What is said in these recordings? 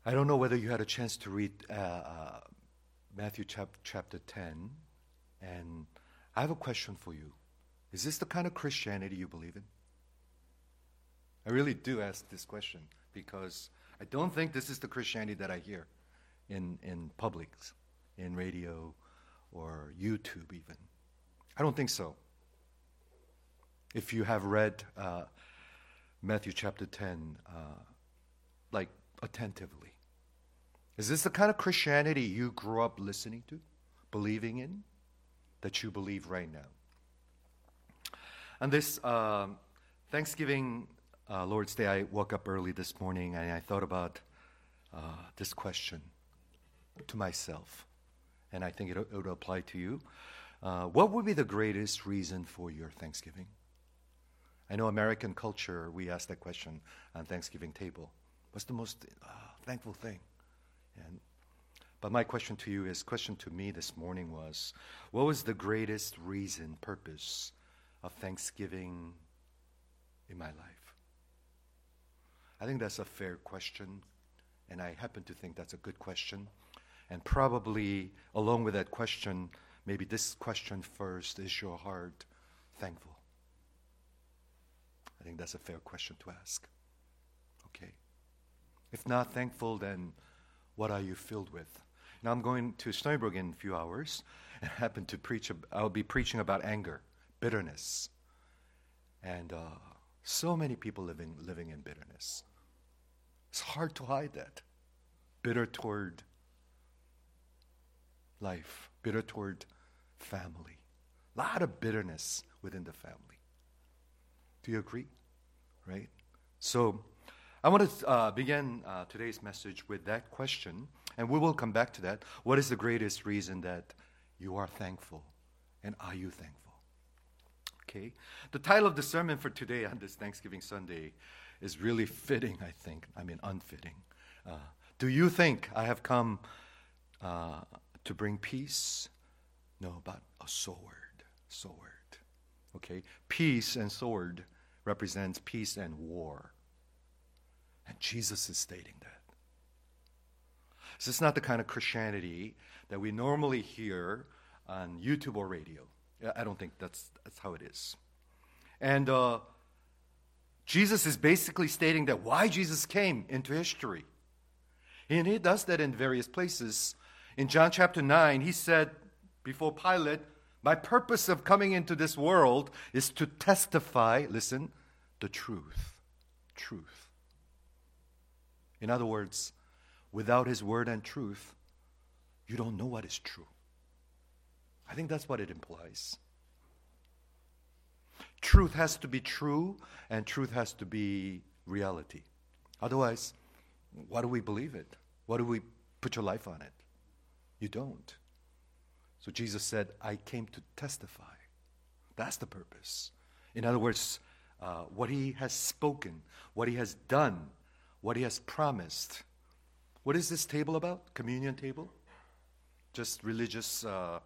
I don't know whether you had a chance to read Matthew chapter 10, and I have a question for you. Is this the kind of Christianity you believe in? I really do ask this question because I don't think this is the Christianity that I hear in public, in radio or YouTube even. I don't think so. If you have read Matthew chapter 10, like attentively. Is this the kind of Christianity you grew up listening to, believing in, that you believe right now? On this Thanksgiving Lord's Day, I woke up early this morning and I thought about this question to myself, and I think it would apply to you. What would be the greatest reason for your Thanksgiving? I know American culture, we ask that question on Thanksgiving table. What's the most thankful thing? But my question to me this morning was, what was the greatest reason, purpose of Thanksgiving in my life? I think that's a fair question, and I happen to think that's a good question. And probably along with that question, maybe this question first, is your heart thankful? I think that's a fair question to ask. Okay. If not thankful, then what are you filled with? Now I'm going to Stony Brook in a few hours, and I'll be preaching about anger, bitterness. And so many people living in bitterness. It's hard to hide that. Bitter toward life, bitter toward family. A lot of bitterness within the family. Do you agree? Right? So I want to begin today's message with that question, and we will come back to that. What is the greatest reason that you are thankful, and are you thankful? Okay. The title of the sermon for today on this Thanksgiving Sunday is really fitting, I think. I mean, unfitting. Do you think I have come to bring peace? No, but a sword. Sword. Okay. Peace and sword represents peace and war. And Jesus is stating that. This is not the kind of Christianity that we normally hear on YouTube or radio. I don't think that's how it is. And Jesus is basically stating that why Jesus came into history. And he does that in various places. In John chapter 9, he said before Pilate, my purpose of coming into this world is to testify, listen, the truth. Truth. In other words, without his word and truth, you don't know what is true. I think that's what it implies. Truth has to be true, and truth has to be reality. Otherwise, why do we believe it? Why do we put your life on it? You don't. So Jesus said, I came to testify. That's the purpose. In other words, what he has spoken, what he has done, what he has promised. What is this table about? Communion table? Just religious,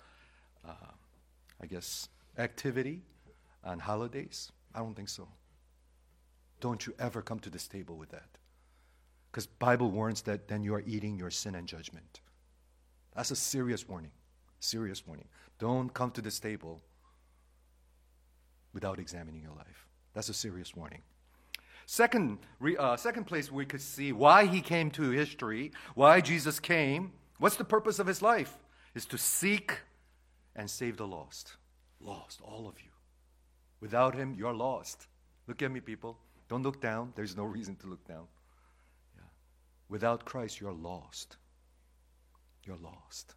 activity on holidays? I don't think so. Don't you ever come to this table with that. Because Bible warns that then you are eating your sin and judgment. That's a serious warning. Serious warning. Don't come to this table without examining your life. That's a serious warning. Second place we could see why he came to history, why Jesus came. What's the purpose of his life? Is to seek and save the lost. Lost, all of you. Without him, you're lost. Look at me, people. Don't look down. There's no reason to look down. Yeah. Without Christ, you're lost. You're lost.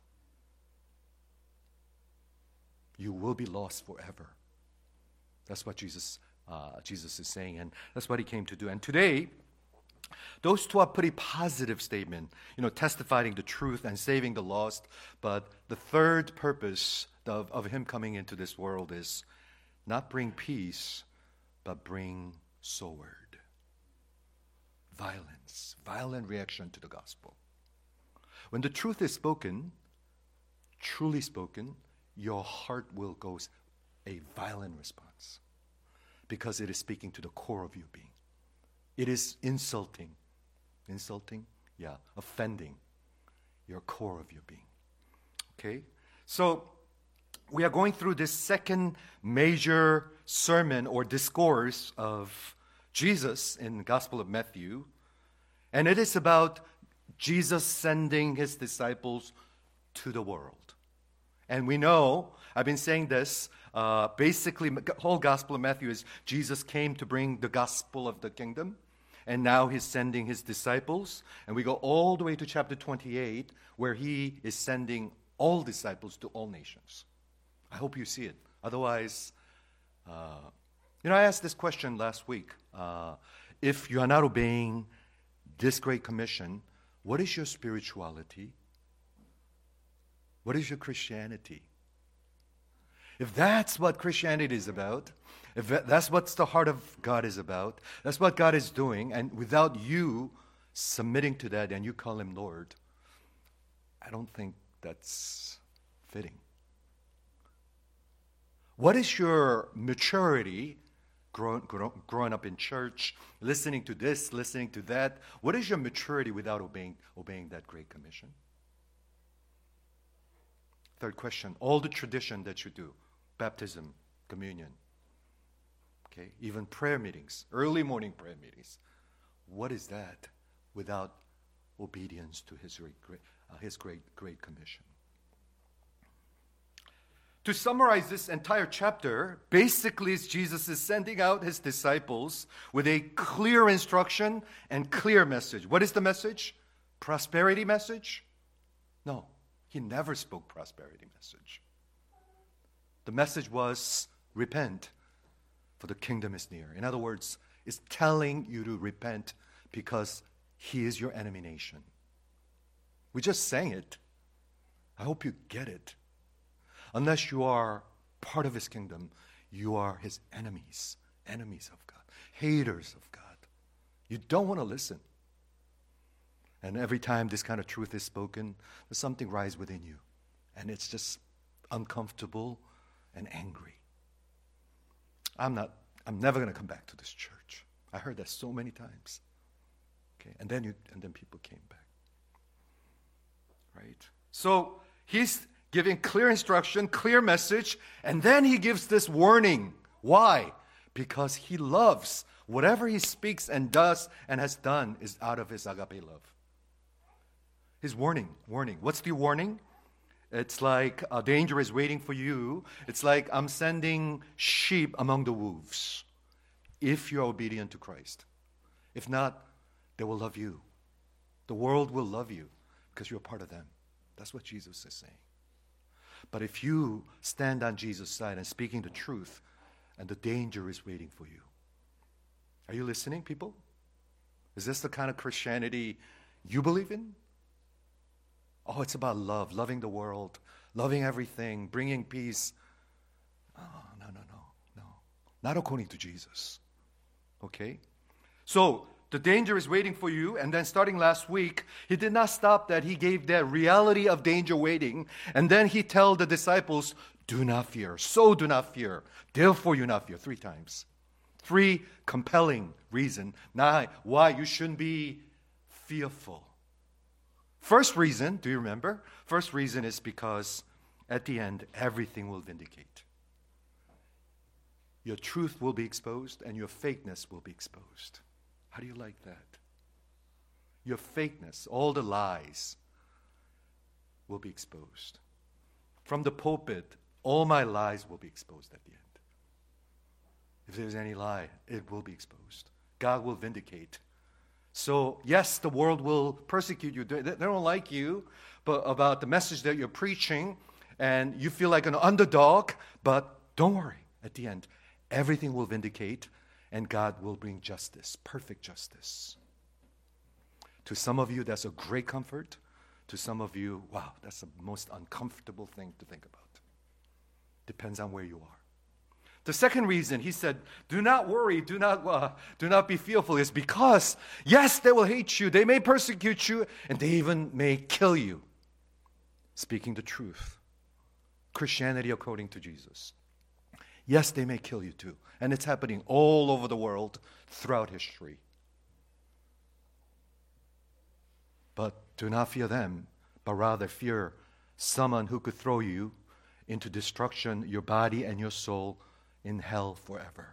You will be lost forever. That's what Jesus is saying, and that's what he came to do. And today, those two are pretty positive statements, testifying the truth and saving the lost. But the third purpose of him coming into this world is not bring peace, but bring sword. Violence, violent reaction to the gospel. When the truth is spoken, truly spoken, your heart will go a violent response. Because it is speaking to the core of your being. It is insulting offending your core of your being. Okay? So, we are going through this second major sermon or discourse of Jesus in the Gospel of Matthew. And it is about Jesus sending his disciples to the world. And we know, I've been saying this, basically the whole Gospel of Matthew is Jesus came to bring the gospel of the kingdom. And now he's sending his disciples. And we go all the way to chapter 28, where he is sending all disciples to all nations. I hope you see it. Otherwise, I asked this question last week. If you are not obeying this great commission, what is your spirituality? What is your Christianity? If that's what Christianity is about, if that's what the heart of God is about, that's what God is doing, and without you submitting to that and you call him Lord, I don't think that's fitting. What is your maturity growing up in church, listening to this, listening to that? What is your maturity without obeying that great commission? Third question, all the tradition that you do, baptism, communion, okay, even prayer meetings, early morning prayer meetings, what is that without obedience to his great commission? To summarize this entire chapter, basically Jesus is sending out his disciples with a clear instruction and clear message. What is the message? Prosperity message? No, he never spoke prosperity message. The message was repent, for the kingdom is near. In other words, it's telling you to repent because he is your enemy nation. We just sang it. I hope you get it. Unless you are part of his kingdom, you are his enemies of God, haters of God. You don't want to listen. And every time this kind of truth is spoken, there's something rise within you. And it's just uncomfortable and angry. I'm never going to come back to this church. I heard that so many times. Okay, and then people came back. Right? So he's giving clear instruction, clear message, and then he gives this warning. Why? Because he loves. Whatever he speaks and does and has done is out of his agape love. His warning. What's the warning? It's like a danger is waiting for you. It's like I'm sending sheep among the wolves if you're obedient to Christ. If not, they will love you. The world will love you because you're part of them. That's what Jesus is saying. But if you stand on Jesus' side and speaking the truth, and the danger is waiting for you. Are you listening, people? Is this the kind of Christianity you believe in? Oh, it's about love, loving the world, loving everything, bringing peace. Oh, no. Not according to Jesus. Okay? So, the danger is waiting for you, and then starting last week, he did not stop that. He gave that reality of danger waiting, and then he told the disciples, do not fear. So do not fear. Therefore you not fear. 3 times. 3 compelling reasons why you shouldn't be fearful. First reason, do you remember? First reason is because at the end, everything will vindicate. Your truth will be exposed, and your fakeness will be exposed. How do you like that? Your fakeness, all the lies will be exposed. From the pulpit, all my lies will be exposed at the end. If there's any lie, it will be exposed. God will vindicate. So, yes, the world will persecute you. They don't like you but about the message that you're preaching, and you feel like an underdog, but don't worry. At the end, everything will vindicate, and God will bring justice, perfect justice. To some of you, that's a great comfort. To some of you, wow, that's the most uncomfortable thing to think about. Depends on where you are. The second reason, he said, do not worry, do not be fearful, is because, yes, they will hate you, they may persecute you, and they even may kill you. Speaking the truth. Christianity according to Jesus. Yes, they may kill you too. And it's happening all over the world throughout history. But do not fear them, but rather fear someone who could throw you into destruction, your body and your soul in hell forever.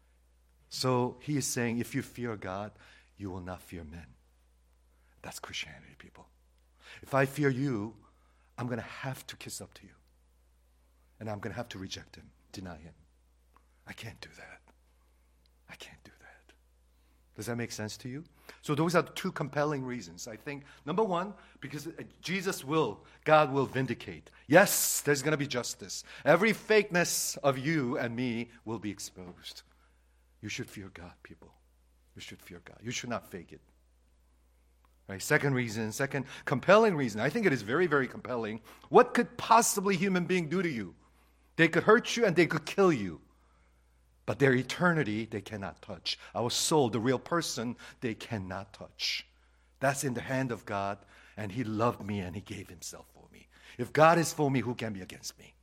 So he is saying, if you fear God, you will not fear men. That's Christianity, people. If I fear you, I'm going to have to kiss up to you. And I'm going to have to reject him, deny him. I can't do that. I can't do that. Does that make sense to you? So those are two compelling reasons. I think, number one, because God will vindicate. Yes, there's going to be justice. Every fakeness of you and me will be exposed. You should fear God, people. You should fear God. You should not fake it. Right? Second compelling reason. I think it is very, very compelling. What could possibly human being do to you? They could hurt you and they could kill you. But their eternity, they cannot touch. Our soul, the real person, they cannot touch. That's in the hand of God, and he loved me and he gave himself for me. If God is for me, who can be against me?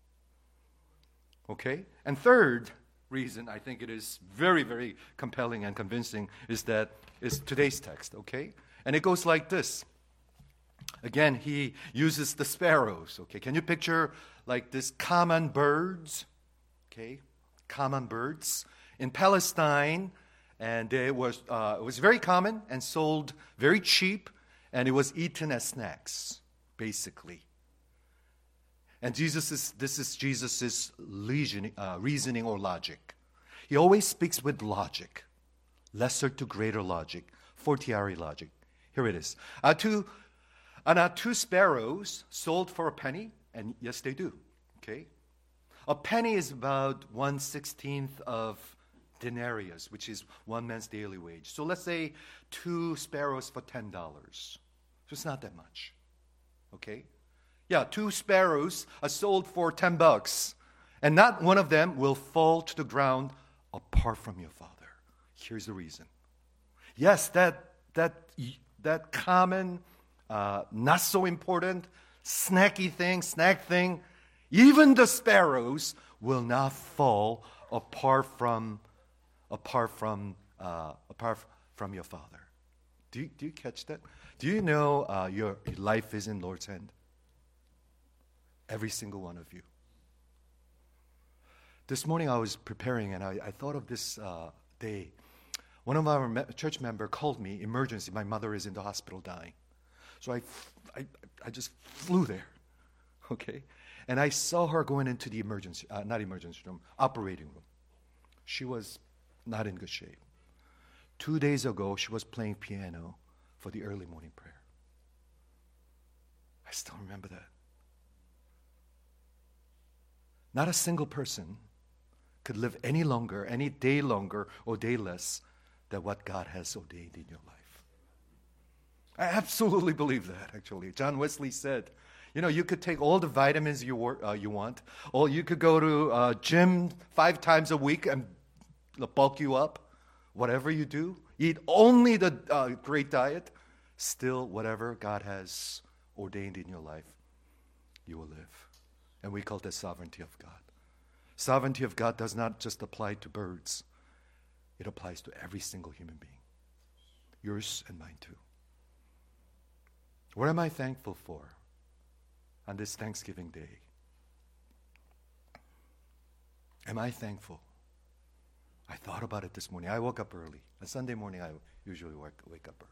Okay? And third reason, I think it is very, very compelling and convincing, is today's text, okay? And it goes like this. Again, he uses the sparrows, okay? Can you picture like this common birds, okay? Common birds in Palestine, and it was very common and sold very cheap, and it was eaten as snacks, basically. And this is Jesus' reasoning or logic. He always speaks with logic, lesser to greater logic, fortiori logic. Here it is. Are two sparrows sold for a penny? And yes, they do. Okay. A penny is about 1/16 of denarius, which is one man's daily wage. So let's say 2 sparrows for $10. So it's not that much. Okay? Yeah, 2 sparrows are sold for $10, and not one of them will fall to the ground apart from your Father. Here's the reason. Yes, that common, not so important, snack thing, even the sparrows will not fall apart from your Father. Do you catch that? Do you know your life is in Lord's hand? Every single one of you. This morning I was preparing and I thought of this day. One of our church members called me, emergency. My mother is in the hospital dying. So I just flew there, okay? And I saw her going into the operating room. She was not in good shape. 2 days ago, she was playing piano for the early morning prayer. I still remember that. Not a single person could live any longer, any day longer or day less than what God has ordained in your life. I absolutely believe that, actually. John Wesley said, you could take all the vitamins you want, or you could go to gym 5 times a week and bulk you up. Whatever you do, eat only the great diet, still whatever God has ordained in your life, you will live. And we call that sovereignty of God. Sovereignty of God does not just apply to birds. It applies to every single human being. Yours and mine too. What am I thankful for on this Thanksgiving Day? Am I thankful? I thought about it this morning. I woke up early. On Sunday morning, I usually wake up early.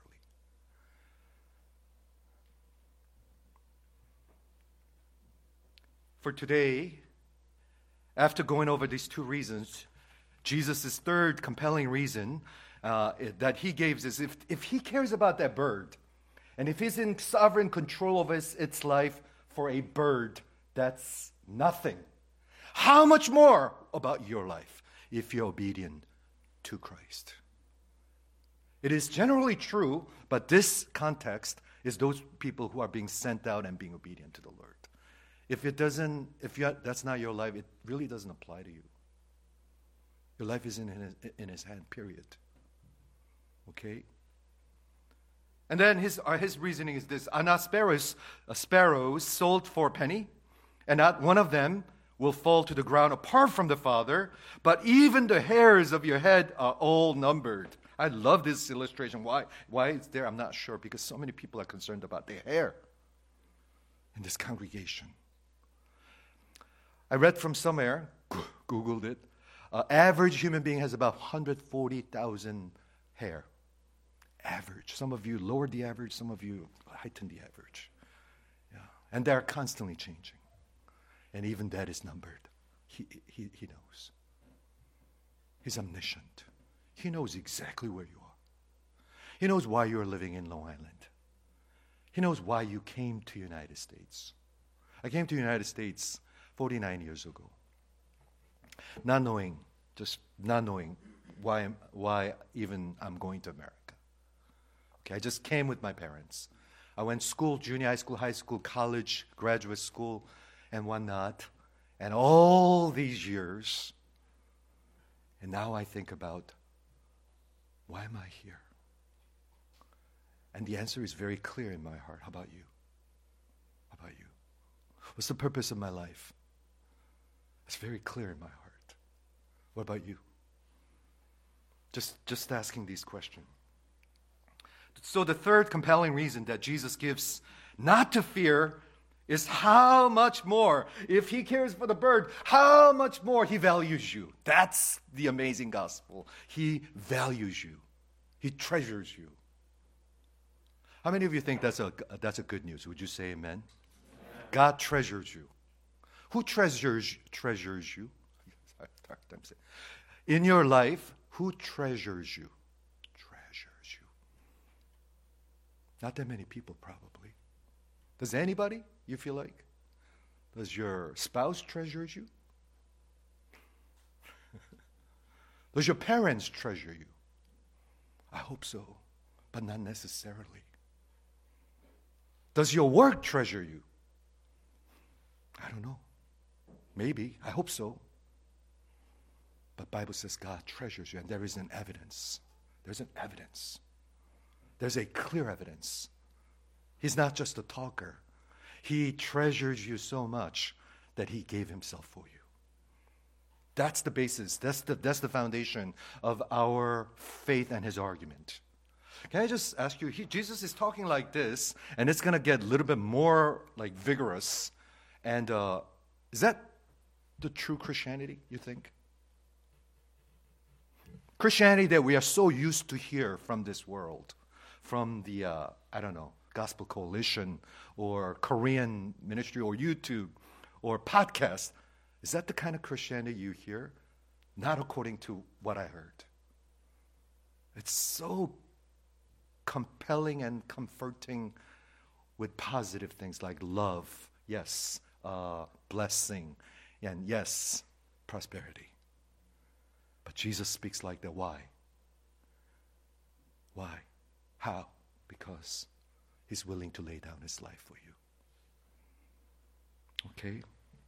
For today, after going over these 2 reasons, Jesus' third compelling reason that he gives is if he cares about that bird, and if he's in sovereign control of its life for a bird, that's nothing. How much more about your life if you're obedient to Christ? It is generally true, but this context is those people who are being sent out and being obedient to the Lord. If that's not your life, it really doesn't apply to you. Your life is in his hand, period. Okay? And then his reasoning is this: are not sparrows sold for a penny, and not one of them will fall to the ground apart from the Father, but even the hairs of your head are all numbered. I love this illustration. Why it's there, I'm not sure, because so many people are concerned about their hair in this congregation. I read from somewhere, Googled it, average human being has about 140,000 hair. Average. Some of you lowered the average, some of you heightened the average. Yeah. And they're constantly changing. And even that is numbered. He knows. He's omniscient. He knows exactly where you are. He knows why you're living in Long Island. He knows why you came to the United States. I came to the United States 49 years ago. Not knowing why even I'm going to America. Okay, I just came with my parents. I went to school, junior high school, high school, college, graduate school, and whatnot. And all these years, and now I think about, why am I here? And the answer is very clear in my heart. How about you? How about you? What's the purpose of my life? It's very clear in my heart. What about you? Just asking these questions. So the third compelling reason that Jesus gives not to fear is how much more, if he cares for the bird, how much more he values you. That's the amazing gospel. He values you. He treasures you. How many of you think that's a good news? Would you say amen? God treasures you. Who treasures you? In your life, who treasures you? Not that many people, probably. Does anybody, you feel like? Does your spouse treasure you? Does your parents treasure you? I hope so, but not necessarily. Does your work treasure you? I don't know. Maybe. I hope so. But Bible says God treasures you, and there is an evidence. There's an evidence. There's a clear evidence. He's not just a talker. He treasures you so much that he gave himself for you. That's the basis. That's the foundation of our faith and his argument. Can I just ask you, Jesus is talking like this, and it's going to get a little bit more like vigorous. And is that the true Christianity, you think? Christianity that we are so used to hear from this world. From the, Gospel Coalition or Korean ministry or YouTube or podcast. Is that the kind of Christianity you hear? Not according to what I heard. It's so compelling and comforting with positive things like love, yes, blessing, and yes, prosperity. But Jesus speaks like that. Why? Why? How? Because he's willing to lay down his life for you. Okay?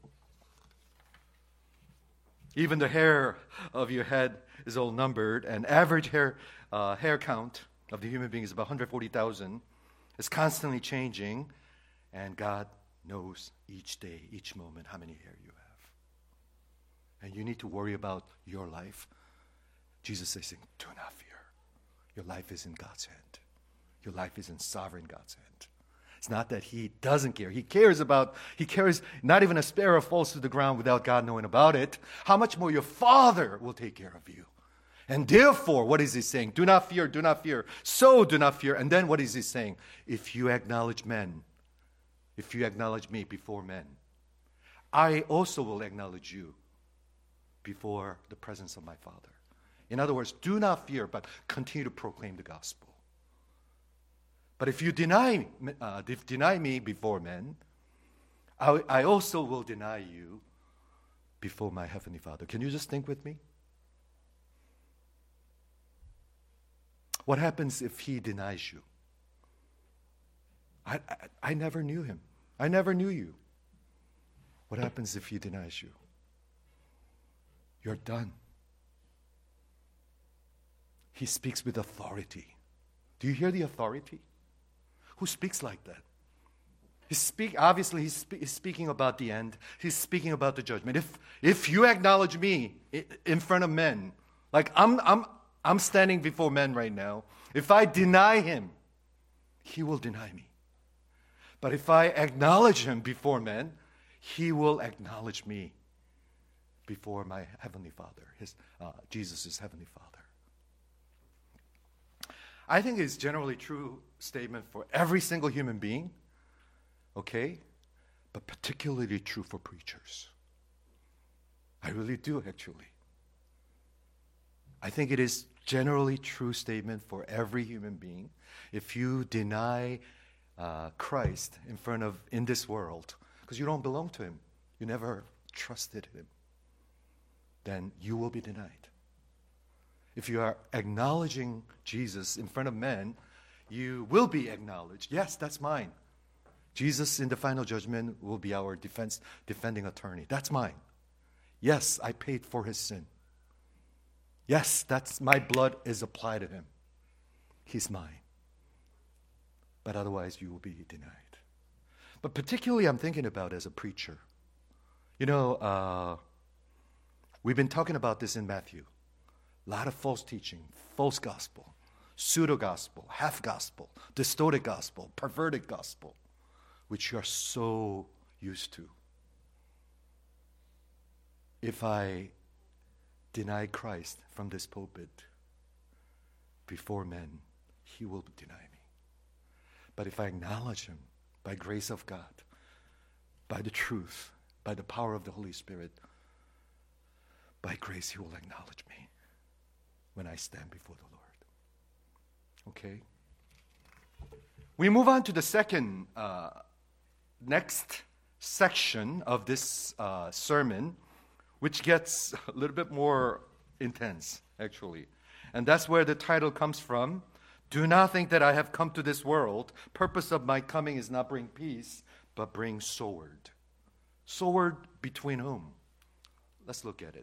Even the hair of your head is all numbered, and average hair count of the human being is about 140,000. It's constantly changing, and God knows each day, each moment, how many hair you have. And you need to worry about your life. Jesus is saying, do not fear. Your life is in God's hand. Your life is in sovereign God's hand. It's not that he doesn't care. He cares not even a sparrow falls to the ground without God knowing about it. How much more your Father will take care of you. And therefore, what is he saying? Do not fear, do not fear. So do not fear. And then what is he saying? If you acknowledge men, if you acknowledge me before men, I also will acknowledge you before the presence of my Father. In other words, do not fear, but continue to proclaim the gospel. But if you deny me before men, I also will deny you before my Heavenly Father. Can you just think with me? What happens if he denies you? I never knew him. I never knew you. What happens if he denies you? You're done. He speaks with authority. Do you hear the authority? Who speaks like that? He's speaking about the end. He's speaking about the judgment. If you acknowledge me in front of men, like I'm I'm standing before men right now. If I deny him, he will deny me. But if I acknowledge him before men, he will acknowledge me before my Heavenly Father, Jesus' Heavenly Father. I think it's generally true statement for every single human being, okay? But particularly true for preachers. I really do, actually. I think it is generally true statement for every human being. If you deny Christ in this world, because you don't belong to him, you never trusted him, then you will be denied. If you are acknowledging Jesus in front of men, you will be acknowledged. Yes, that's mine. Jesus in the final judgment will be our defending attorney. That's mine. Yes, I paid for his sin. Yes, that's my blood is applied to him. He's mine. But otherwise you will be denied. But particularly I'm thinking about as a preacher. You know, we've been talking about this in Matthew. A lot of false teaching, false gospel, pseudo-gospel, half-gospel, distorted gospel, perverted gospel, which you are so used to. If I deny Christ from this pulpit before men, he will deny me. But if I acknowledge him by grace of God, by the truth, by the power of the Holy Spirit, by grace he will acknowledge me when I stand before the Lord. Okay? We move on to the second, next section of this sermon, which gets a little bit more intense, actually. And that's where the title comes from. Do not think that I have come to this world. Purpose of my coming is not bring peace, but bring sword. Sword between whom? Let's look at it.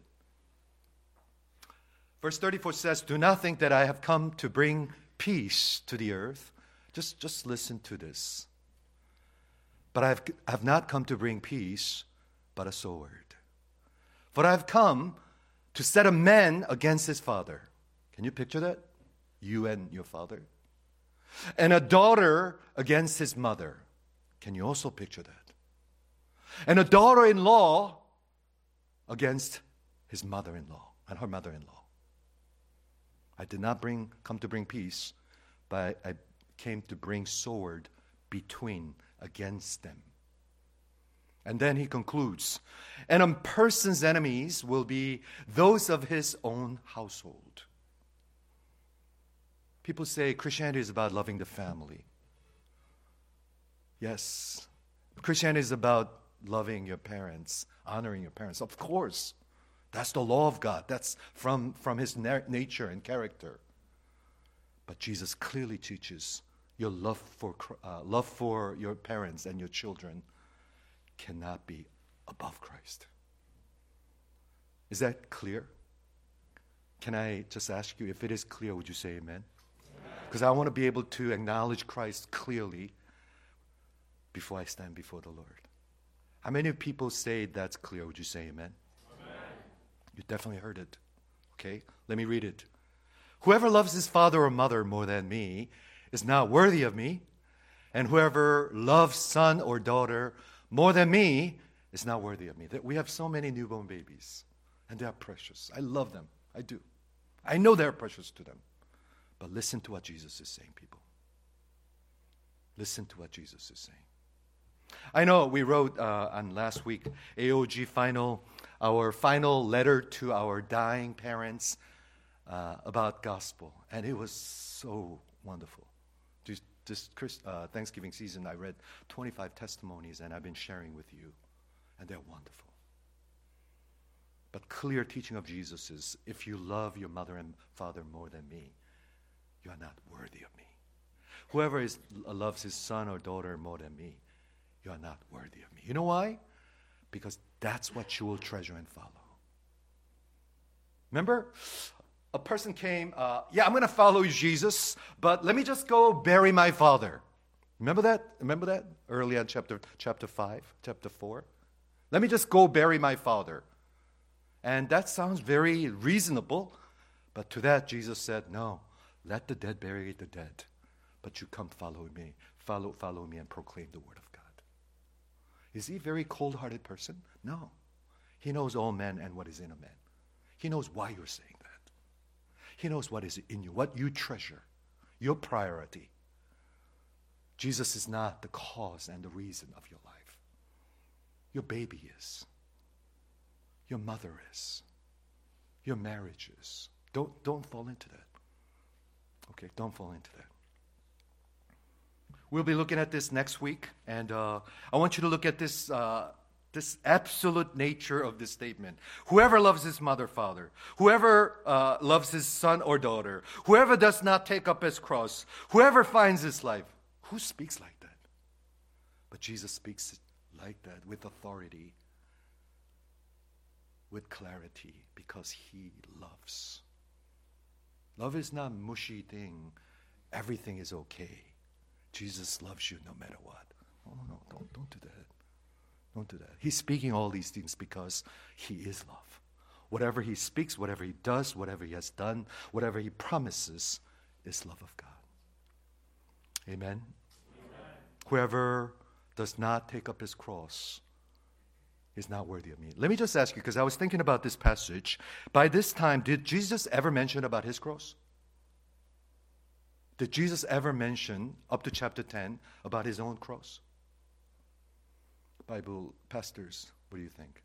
Verse 34 says, do not think that I have come to bring peace to the earth. Just listen to this. But I have not come to bring peace, but a sword. For I have come to set a man against his father. Can you picture that? You and your father. And a daughter against his mother. Can you also picture that? And a daughter-in-law against his mother-in-law and her mother-in-law. I did not come to bring peace, but I came to bring sword against them. And then he concludes, and a person's enemies will be those of his own household. People say Christianity is about loving the family. Yes, Christianity is about loving your parents, honoring your parents. Of course, that's the law of God. That's from his nature and character. But Jesus clearly teaches your love for your parents and your children cannot be above Christ. Is that clear? Can I just ask you, if it is clear, would you say amen? Because I want to be able to acknowledge Christ clearly before I stand before the Lord. How many people say that's clear? Would you say amen? Amen. You definitely heard it. Okay, let me read it. Whoever loves his father or mother more than me is not worthy of me, and whoever loves son or daughter more than me is not worthy of me. We have so many newborn babies, and they are precious. I love them. I do. I know they're precious to them. But listen to what Jesus is saying, people. Listen to what Jesus is saying. I know we wrote on last week, AOG our final letter to our dying parents about gospel. And it was so wonderful. This Thanksgiving season, I read 25 testimonies, and I've been sharing with you. And they're wonderful. But clear teaching of Jesus is, if you love your mother and father more than me, you are not worthy of me. Whoever loves his son or daughter more than me, you are not worthy of me. You know why? Because that's what you will treasure and follow. Remember? A person came, I'm going to follow Jesus, but let me just go bury my father. Remember that? Early on chapter 4. Let me just go bury my father. And that sounds very reasonable, But to that, Jesus said, no, let the dead bury the dead. But you come follow me. Follow me and proclaim the word of God. Is he a very cold-hearted person? No. He knows all men and what is in a man. He knows why you're saying that. He knows what is in you, what you treasure, your priority. Jesus is not the cause and the reason of your life. Your baby is. Your mother is. Your marriage is. Don't fall into that. Okay, don't fall into that. We'll be looking at this next week, and I want you to look at this this absolute nature of this statement. Whoever loves his mother, father, whoever loves his son or daughter, whoever does not take up his cross, whoever finds his life. Who speaks like that? But Jesus speaks like that with authority, with clarity, because he loves. Love is not a mushy thing. Everything is okay. Jesus loves you no matter what. No, don't do that. Don't do that. He's speaking all these things because he is love. Whatever he speaks, whatever he does, whatever he has done, whatever he promises is love of God. Amen? Amen. Whoever does not take up his cross is not worthy of me. Let me just ask you, because I was thinking about this passage. By this time, did Jesus ever mention about his cross? Did Jesus ever mention, up to chapter 10, about his own cross? Bible pastors, what do you think?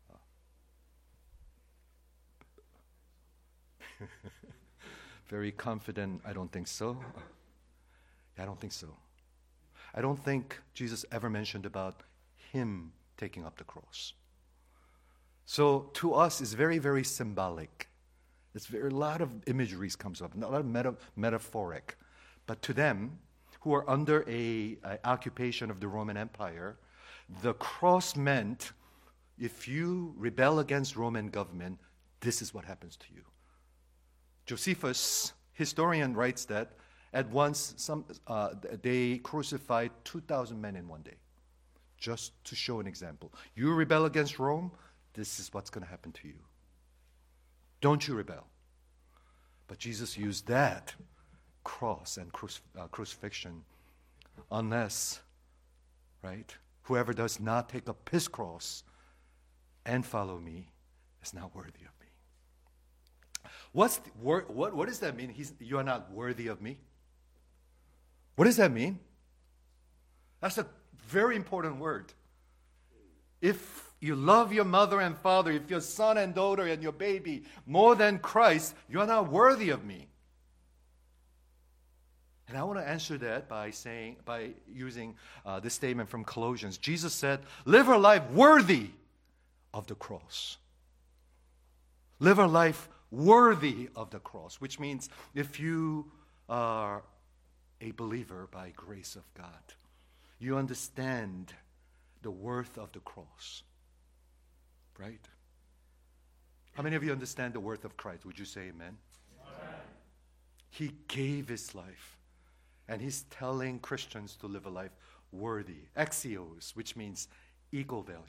Very confident, I don't think so. I don't think so. I don't think Jesus ever mentioned about him taking up the cross. So to us, it's very, very symbolic. A lot of imageries comes up, a lot of metaphoric. But to them, who are under a occupation of the Roman Empire, the cross meant if you rebel against Roman government, this is what happens to you. Josephus, historian, writes that at once they crucified 2,000 men in one day, just to show an example. You rebel against Rome, this is what's going to happen to you. Don't you rebel. But Jesus used that cross and crucifixion unless, right, whoever does not take up his cross and follow me is not worthy of me. What does that mean? You are not worthy of me? What does that mean? That's a very important word. If you love your mother and father, if your son and daughter and your baby more than Christ, you are not worthy of me. And I want to answer that by using this statement from Colossians. Jesus said, live a life worthy of the cross. Live a life worthy of the cross, which means if you are a believer by grace of God, you understand the worth of the cross. Right? How many of you understand the worth of Christ? Would you say amen? Amen. He gave his life. And he's telling Christians to live a life worthy. Axios, which means equal value.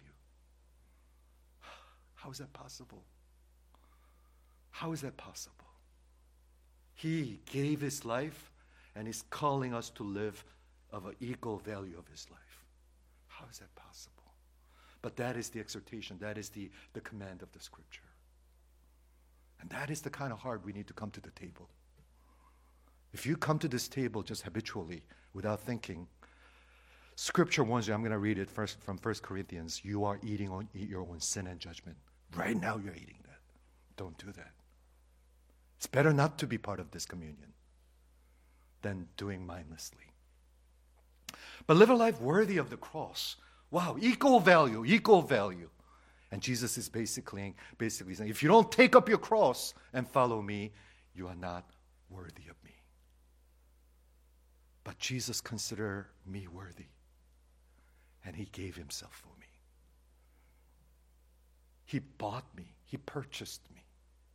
How is that possible? How is that possible? He gave his life and he's calling us to live of an equal value of his life. How is that possible? But that is the exhortation. That is the command of the scripture. And that is the kind of heart we need to come to the table. If you come to this table just habitually, without thinking, scripture warns you, I'm going to read it first from 1 Corinthians, you are eat your own sin and judgment. Right now you're eating that. Don't do that. It's better not to be part of this communion than doing mindlessly. But live a life worthy of the cross. Wow, equal value, equal value. And Jesus is basically saying, if you don't take up your cross and follow me, you are not worthy of me. But Jesus considered me worthy, and he gave himself for me. He bought me. He purchased me,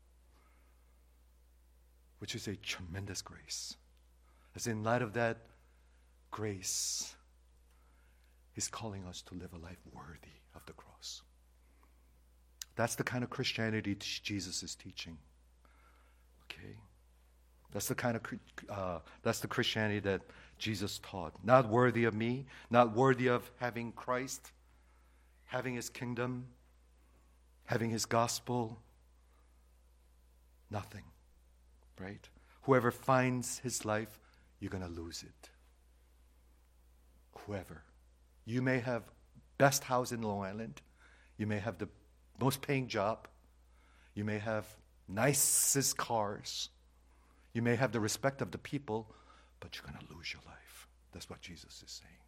which is a tremendous grace. As in light of that grace, he's calling us to live a life worthy of the cross. That's the kind of Christianity Jesus is teaching. Okay? That's the Christianity that Jesus taught. Not worthy of me, not worthy of having Christ, having His kingdom, having His gospel. Nothing, right? Whoever finds his life, you're going to lose it. Whoever. You may have best house in Long Island. You may have the most paying job. You may have nicest cars. You may have the respect of the people, but you're going to lose your life. That's what Jesus is saying.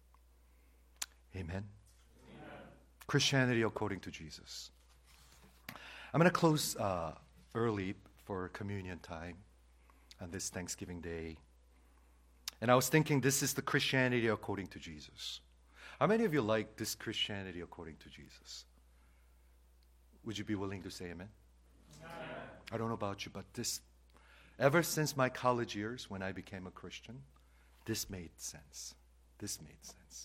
Amen? Amen. Christianity according to Jesus. I'm going to close early for communion time on this Thanksgiving Day. And I was thinking this is the Christianity according to Jesus. How many of you like this Christianity according to Jesus? Would you be willing to say amen? Amen. I don't know about you, but ever since my college years when I became a Christian, this made sense. This made sense.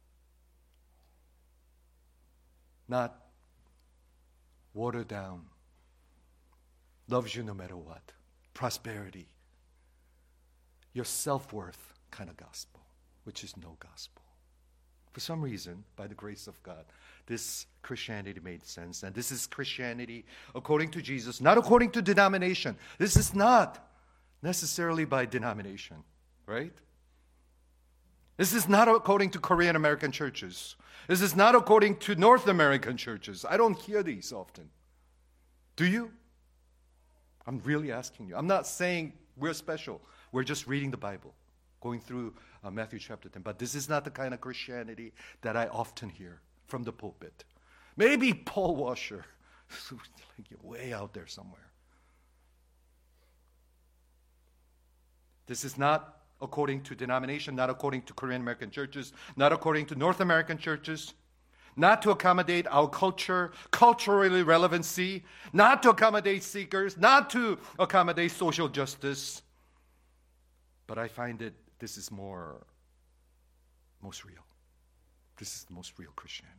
Not watered down, loves you no matter what, prosperity, your self-worth kind of gospel, which is no gospel. For some reason, by the grace of God, this Christianity made sense. And this is Christianity according to Jesus, not according to denomination. This is not necessarily by denomination, right? This is not according to Korean American churches. This is not according to North American churches. I don't hear these often. Do you? I'm really asking you. I'm not saying we're special. We're just reading the Bible, going through Matthew chapter 10. But this is not the kind of Christianity that I often hear from the pulpit. Maybe Paul Washer, way out there somewhere. This is not according to denomination, not according to Korean American churches, not according to North American churches, not to accommodate our culture, culturally relevancy, not to accommodate seekers, not to accommodate social justice. But I find this is most real. This is the most real Christianity.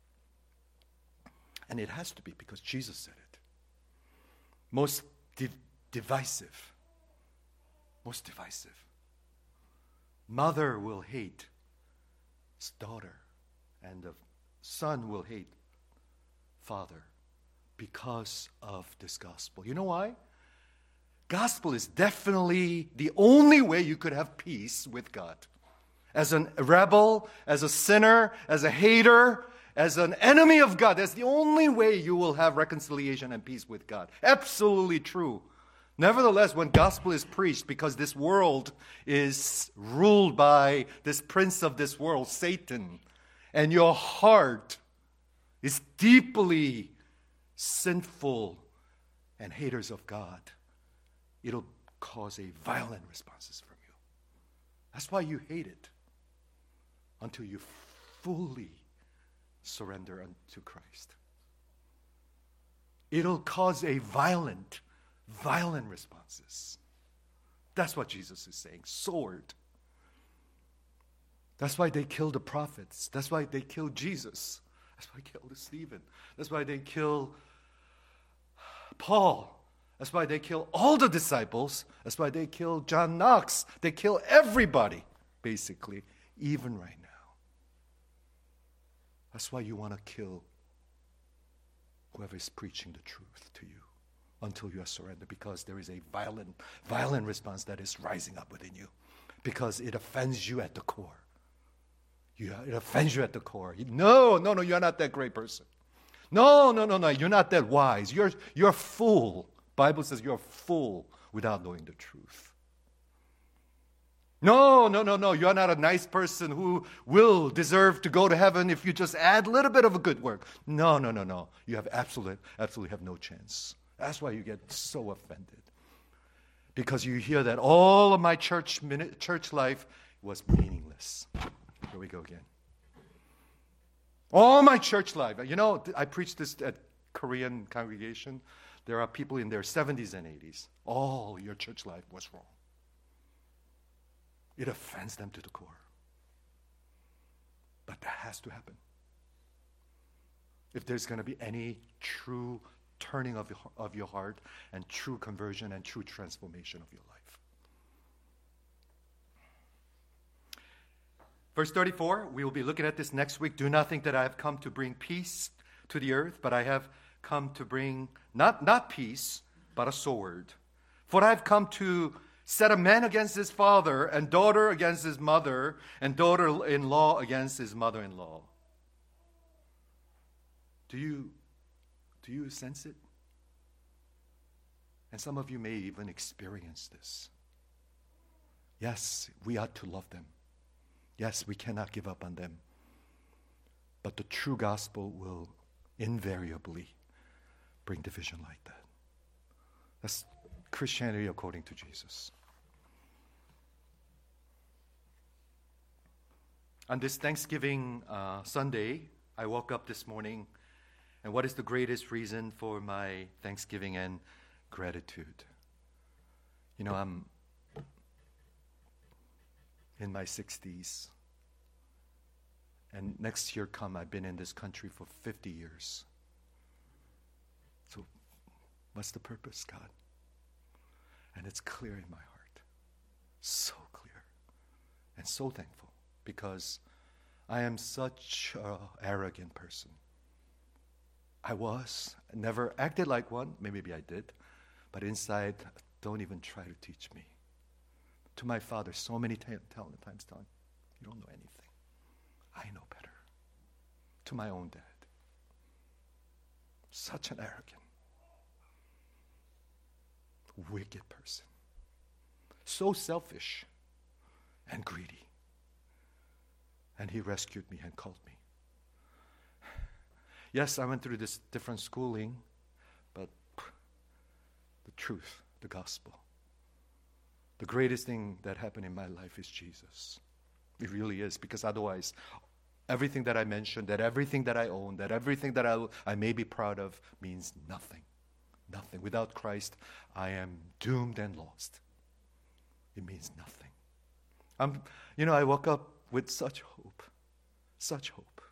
And it has to be because Jesus said it. Most divisive. Most divisive. Mother will hate his daughter, and the son will hate father because of this gospel. You know why? Gospel is definitely the only way you could have peace with God. As a rebel, as a sinner, as a hater, as an enemy of God, that's the only way you will have reconciliation and peace with God. Absolutely true. Nevertheless, when gospel is preached, because this world is ruled by this prince of this world, Satan, and your heart is deeply sinful and haters of God, it'll cause a violent responses from you. That's why you hate it until you fully surrender unto Christ. It'll cause a violent responses. That's what Jesus is saying. Sword. That's why they killed the prophets. That's why they killed Jesus. That's why they killed Stephen. That's why they killed Paul. That's why they kill all the disciples. That's why they kill John Knox. They kill everybody, basically, even right now. That's why you want to kill whoever is preaching the truth to you until you are surrendered, because there is a violent response that is rising up within you, because it offends you at the core. It offends you at the core. No, you're not that great person. No, you're not that wise. You're a fool. Bible says you're a fool without knowing the truth. No, you're not a nice person who will deserve to go to heaven if you just add a little bit of a good work. No. You have absolutely have no chance. That's why you get so offended. Because you hear that all of my church life was meaningless. Here we go again. All my church life. You know, I preached this at Korean congregation. There are people in their 70s and 80s. All your church life was wrong. It offends them to the core. But that has to happen. If there's going to be any true turning of your heart and true conversion and true transformation of your life. Verse 34, we will be looking at this next week. Do not think that I have come to bring peace to the earth, but I have come to bring not peace, but a sword. For I have come to set a man against his father, and daughter against his mother, and daughter-in-law against his mother-in-law. Do you sense it? And some of you may even experience this. Yes, we ought to love them. Yes, we cannot give up on them. But the true gospel will invariably bring division like that. That's Christianity according to Jesus. On this Thanksgiving Sunday, I woke up this morning, and what is the greatest reason for my thanksgiving and gratitude? You know, I'm in my 60s, and next year I've been in this country for 50 years. So what's the purpose, God? And it's clear in my heart. So clear. And so thankful. Because I am such an arrogant person. I never acted like one. Maybe I did. But inside, don't even try to teach me. To my father, so many times telling, you don't know anything. I know better. To my own dad. Such an arrogant, wicked person. So selfish and greedy. And he rescued me and called me. Yes, I went through this different schooling, but the truth, the gospel, the greatest thing that happened in my life is Jesus. It really is, because otherwise, everything that I mentioned, that everything that I own, that everything that I may be proud of means nothing. Nothing. Without Christ, I am doomed and lost. It means nothing. I woke up with such hope. Such hope.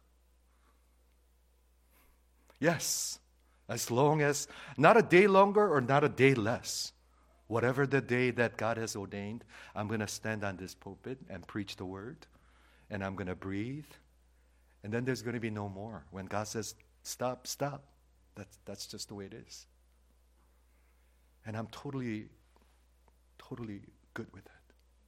Yes, as long as, not a day longer or not a day less, whatever the day that God has ordained, I'm going to stand on this pulpit and preach the word, and I'm going to breathe, and then there's going to be no more. When God says, stop, stop, that's just the way it is. And I'm totally good with that.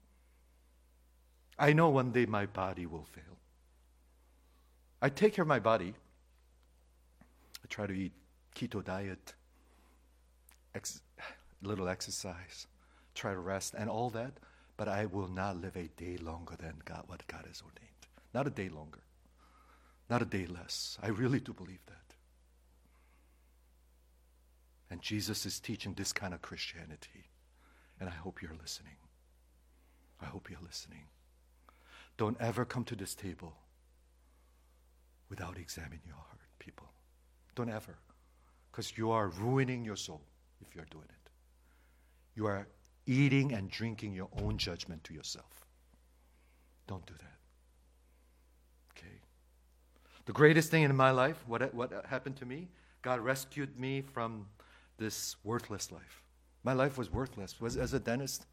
I know one day my body will fail. I take care of my body. I try to eat keto diet, little exercise, try to rest and all that, but I will not live a day longer than what God has ordained. Not a day longer. Not a day less. I really do believe that. And Jesus is teaching this kind of Christianity. And I hope you're listening. I hope you're listening. Don't ever come to this table without examining your heart, people. Don't ever. Because you are ruining your soul if you're doing it. You are eating and drinking your own judgment to yourself. Don't do that. Okay? The greatest thing in my life, what happened to me, God rescued me from this worthless life. My life was worthless. Was as a dentist,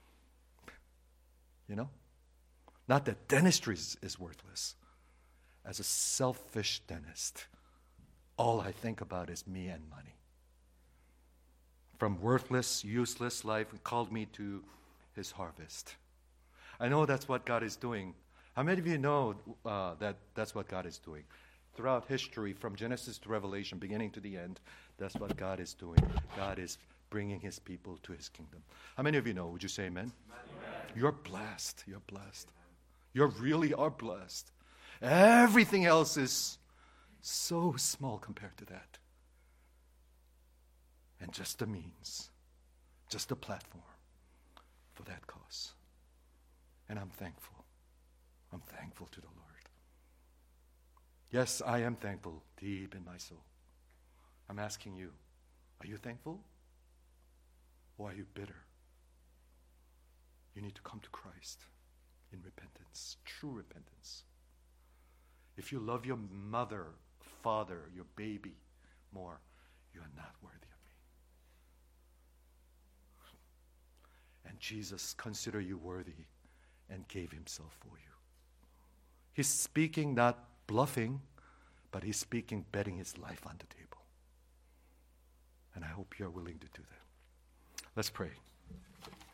not that dentistry is worthless. As a selfish dentist, all I think about is me and money. From worthless, useless life, He called me to His harvest. I know that's what God is doing. How many of you know that that's what God is doing? Throughout history, from Genesis to Revelation, beginning to the end, that's what God is doing. God is bringing His people to His kingdom. How many of you know? Would you say amen? Amen. You're blessed. You're blessed. You really are blessed. Everything else is so small compared to that. And just the means, just the platform for that cause. And I'm thankful. I'm thankful to the Lord. Yes, I am thankful deep in my soul. I'm asking you, are you thankful? Or are you bitter? You need to come to Christ in repentance, true repentance. If you love your mother, father, your baby more, You are not worthy of me. And Jesus considered you worthy and gave himself for you. He's speaking not bluffing, but he's speaking betting his life on the table. And I hope you're willing to do that. Let's pray.